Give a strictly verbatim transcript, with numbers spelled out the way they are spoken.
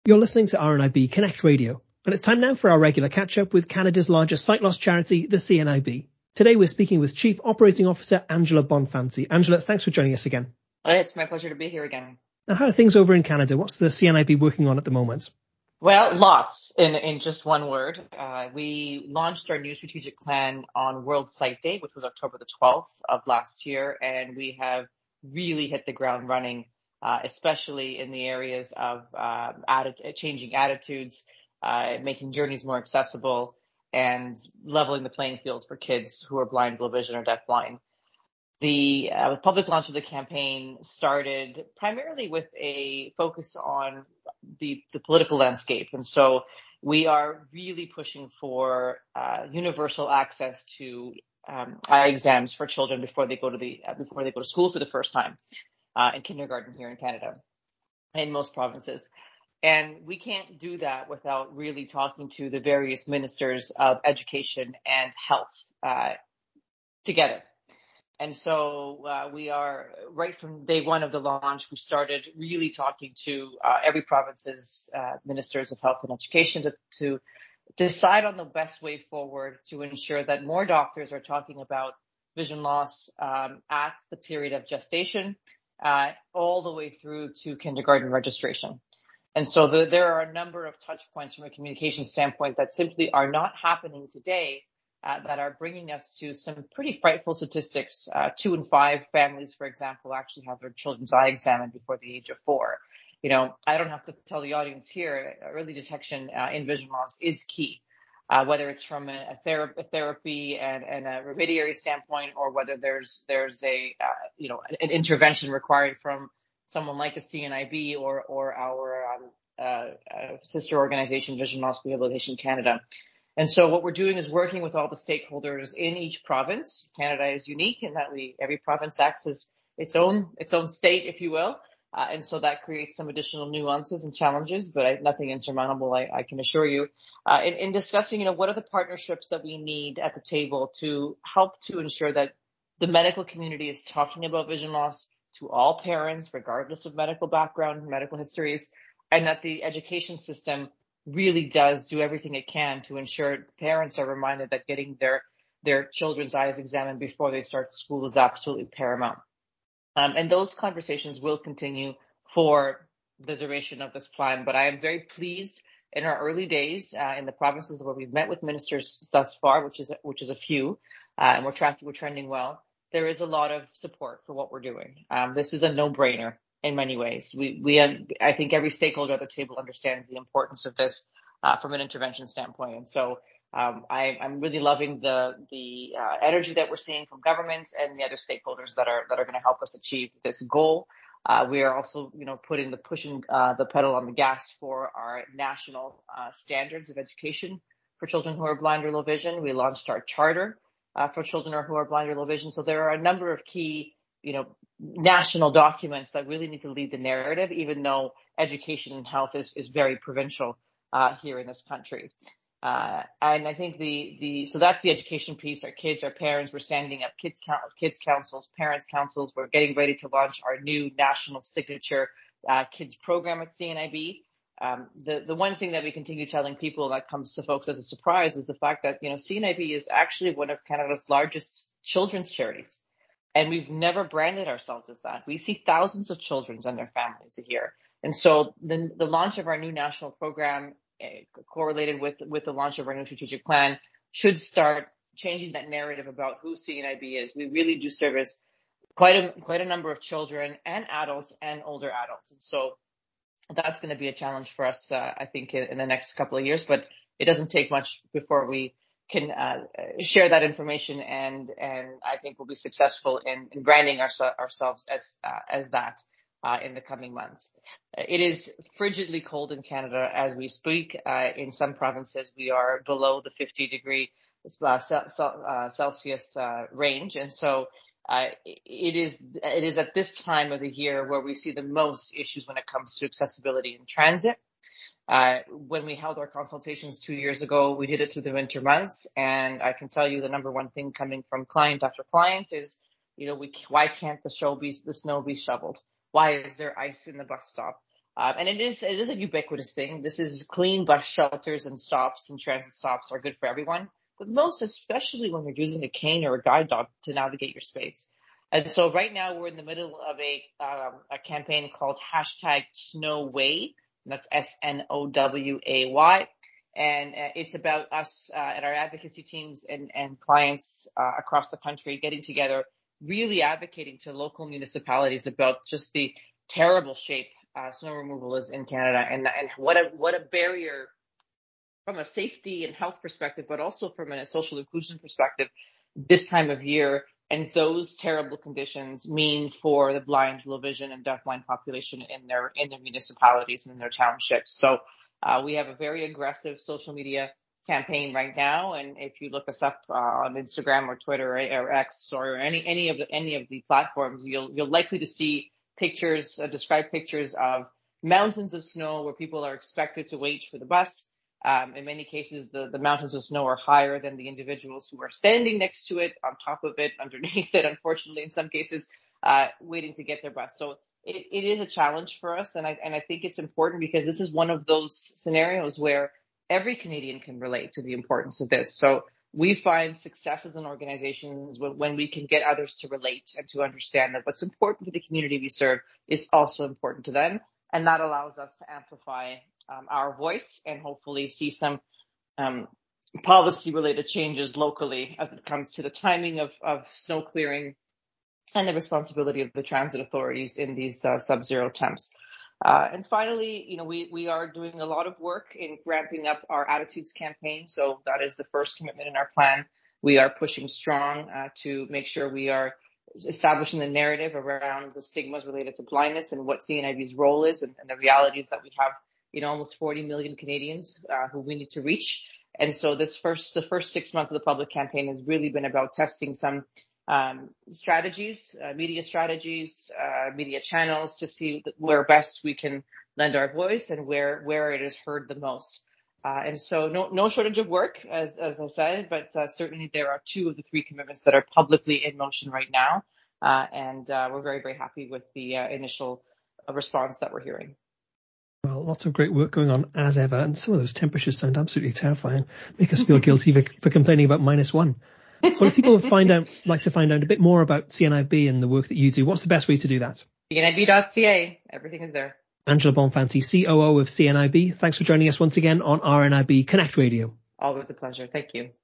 You're listening to R N I B Connect Radio, and it's time now for our regular catch-up with Canada's largest sight loss charity, the C N I B. Today we're speaking with Chief Operating Officer Angela Bonfanti. Angela, thanks for joining us again. It's my pleasure to be here again. Now, how are things over in Canada? What's the C N I B working on at the moment? Well, lots in, in just one word. Uh, we launched our new strategic plan on World Sight Day, which was October the twelfth of last year, and we have really hit the ground running, uh, especially in the areas of uh, atti- changing attitudes, uh, making journeys more accessible, and leveling the playing field for kids who are blind, low vision, or deafblind. The uh, public launch of the campaign started primarily with a focus on the, the political landscape. And so we are really pushing for uh, universal access to um, eye exams for children before they go to the uh, before they go to school for the first time uh, in kindergarten here in Canada, in most provinces. And we can't do that without really talking to the various ministers of education and health uh, together. And so uh, we are, right from day one of the launch, we started really talking to uh, every province's uh, ministers of health and education to, to decide on the best way forward to ensure that more doctors are talking about vision loss um, at the period of gestation, uh, all the way through to kindergarten registration. And so the, there are a number of touch points from a communication standpoint that simply are not happening today. Uh, that are bringing us to some pretty frightful statistics. Uh, two in five families, for example, actually have their children's eye examined before the age of four. You know, I don't have to tell the audience here, early detection uh, in vision loss is key, uh, whether it's from a, a, thera- a therapy and, and a remediary standpoint, or whether there's there's a uh, you know an, an intervention required from someone like a C N I B or or our um, uh, uh, sister organization, Vision Loss Rehabilitation Canada. And so what we're doing is working with all the stakeholders in each province. Canada is unique in that we every province acts as its own its own state, if you will. Uh, and so that creates some additional nuances and challenges, but I, nothing insurmountable, I, I can assure you. Uh, in, in discussing, you know, what are the partnerships that we need at the table to help to ensure that the medical community is talking about vision loss to all parents, regardless of medical background, medical histories, and that the education system really does do everything it can to ensure parents are reminded that getting their their children's eyes examined before they start school is absolutely paramount. Um, and those conversations will continue for the duration of this plan. But I am very pleased in our early days uh, in the provinces where we've met with ministers thus far, which is which is a few, uh, and we're tracking, we're trending well. There is a lot of support for what we're doing. Um, this is a no-brainer. In many ways, we, we, I think every stakeholder at the table understands the importance of this uh, from an intervention standpoint. And so um, I, I'm really loving the the uh, energy that we're seeing from governments and the other stakeholders that are that are going to help us achieve this goal. Uh, we are also, you know, putting the pushing uh, the pedal on the gas for our national uh, standards of education for children who are blind or low vision. We launched our charter uh, for children who are blind or low vision. So there are a number of key, you know, national documents that really need to lead the narrative, even though education and health is, is very provincial uh, here in this country. Uh, and I think the, the, so that's the education piece. Our kids, our parents, we're standing up kids, kids councils, parents councils. We're getting ready to launch our new national signature uh, kids program at C N I B. Um, the, the one thing that we continue telling people that comes to folks as a surprise is the fact that, you know, C N I B is actually one of Canada's largest children's charities. And we've never branded ourselves as that. We see thousands of children and their families a year. And so the, the launch of our new national program uh, correlated with, with the launch of our new strategic plan should start changing that narrative about who C N I B is. We really do service quite a, quite a number of children and adults and older adults. And so that's going to be a challenge for us, uh, I think, in, in the next couple of years. But it doesn't take much before we can uh, share that information, and and I think we'll be successful in, in branding our, ourselves as uh, as that uh, in the coming months. It is frigidly cold in Canada as we speak. Uh, in some provinces, we are below the fifty degree uh, Celsius uh, range, and so uh, it is it is at this time of the year where we see the most issues when it comes to accessibility in transit. Uh, when we held our consultations two years ago, we did it through the winter months. And I can tell you the number one thing coming from client after client is, you know, we, why can't the show be, the snow be shoveled? Why is there ice in the bus stop? Um, and it is it is a ubiquitous thing. This is clean bus shelters and stops and transit stops are good for everyone, but most especially when you're using a cane or a guide dog to navigate your space. And so right now we're in the middle of a um, a campaign called hashtag Snowway. And that's S N O W A Y. And uh, it's about us uh, and our advocacy teams and, and clients uh, across the country getting together, really advocating to local municipalities about just the terrible shape uh, snow removal is in Canada, and and what a what a barrier from a safety and health perspective, but also from a social inclusion perspective this time of year. And those terrible conditions mean for the blind, low vision, and deafblind population in their in their municipalities and in their townships. So uh, we have a very aggressive social media campaign right now, and if you look us up uh, on Instagram or Twitter or, or X or any any of the any of the platforms, you'll you'll likely to see pictures, uh, describe pictures of mountains of snow where people are expected to wait for the bus. Um, in many cases, the, the mountains of snow are higher than the individuals who are standing next to it, on top of it, underneath it, unfortunately, in some cases, uh, waiting to get their bus. So it, it is a challenge for us. And I, and I think it's important because this is one of those scenarios where every Canadian can relate to the importance of this. So we find success as an organization when, when we can get others to relate and to understand that what's important for the community we serve is also important to them. And that allows us to amplify um, our voice and hopefully see some um, policy-related changes locally as it comes to the timing of, of snow clearing and the responsibility of the transit authorities in these uh, sub-zero temps. Uh, and finally, you know, we, we are doing a lot of work in ramping up our Attitudes campaign. So that is the first commitment in our plan. We are pushing strong uh, to make sure we are establishing the narrative around the stigmas related to blindness and what C N I B's role is, and, and the realities that we have, you know, almost forty million Canadians uh, who we need to reach. And so this first, the first six months of the public campaign has really been about testing some um, strategies, uh, media strategies, uh, media channels to see where best we can lend our voice and where, where it is heard the most. Uh, and so no, no shortage of work, as, as I said, but uh, certainly there are two of the three commitments that are publicly in motion right now. Uh, and uh, we're very, very happy with the uh, initial uh, response that we're hearing. Well, lots of great work going on as ever. And some of those temperatures sound absolutely terrifying. Make us feel guilty for, for complaining about minus one. Well, if people find out, like to find out a bit more about C N I B and the work that you do, what's the best way to do that? C N I B dot C A. Everything is there. Angela Bonfanti, C O O of C N I B. Thanks for joining us once again on R N I B Connect Radio. Always a pleasure. Thank you.